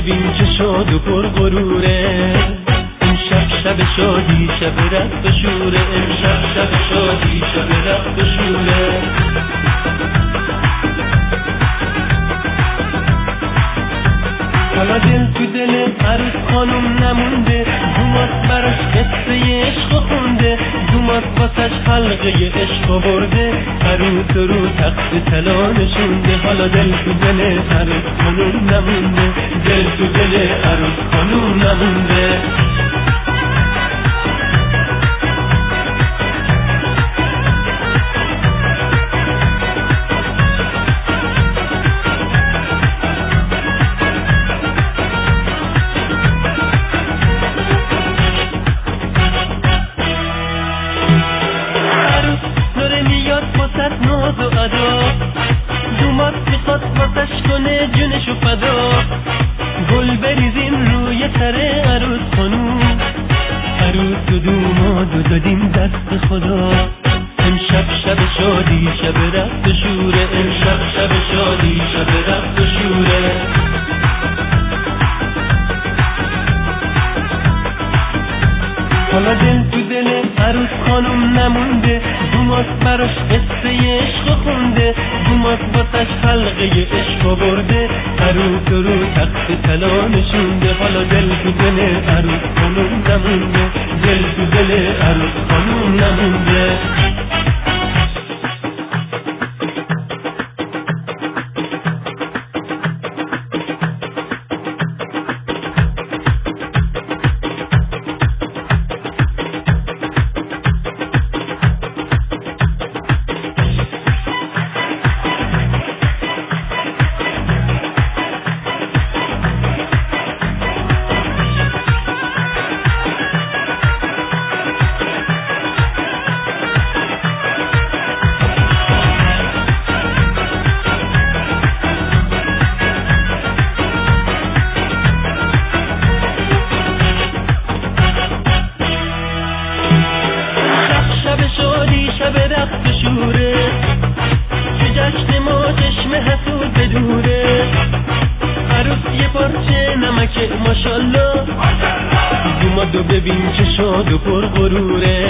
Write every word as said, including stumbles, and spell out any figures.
ببین که شاد و پر غروره. امشب شب شادی شب رقص و شوره، امشب شب شادی شب رقص و شوره. حالا دل تو دل عروس خانوم نمونده، دومات براش قصه عشق خونده، دومات واسش حلقه عشق برده، عروس رو تخت طلا نشونده. حالا دل تو دل عروس خانوم نمونده، دل تو دل عروس خانوم نمونده. ناز و ادا دومات میخواد واسش کنه جونشو فدا، گل بریزیم روی سر عروس خانوم، عروس و دومات و دادیم دست خدا. امشب شب شادی شب رقص و شوره، امشب شب شادی شب رقص و شوره. حالا دل تو دل عروس خانوم نمونده، دومات براش قصه عشق خونده، دومات واسش حلقه عشق برده، عروس رو تخت طلا نشونده. حالا دل تو دل عروس خانوم نمونده، دل تو دل عروس خانوم نمونده. شب رقص و شوره، تو جشن ما چشم حسود بدوره، عروس یه پارچه نمکه ماشالله، دومادو ببین که شاد و پر غروره.